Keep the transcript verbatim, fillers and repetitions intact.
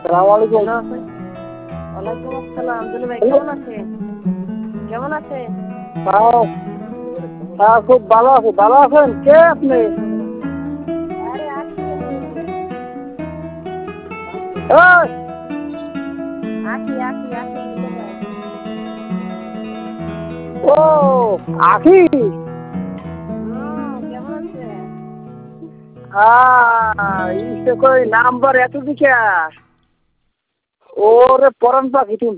আসসালামু ভালো আলাইকুম। আছেন? ওয়ালাইকুম আসসালাম। দুলু ভাই কেমন আছেন? কেমন আছেন? হ্যাঁ, হ্যাঁ খুব ভালো আছি। ভালো আছেন? কে আপনি? আরে আখি আমি। এই! আখি আখি আখি দুলু ভাই। ও আখি। হুম, কেমন আছেন? হ্যাঁ, ইসে কই নাম্বার এত দিকে। ওরে পরান পাখি তুমি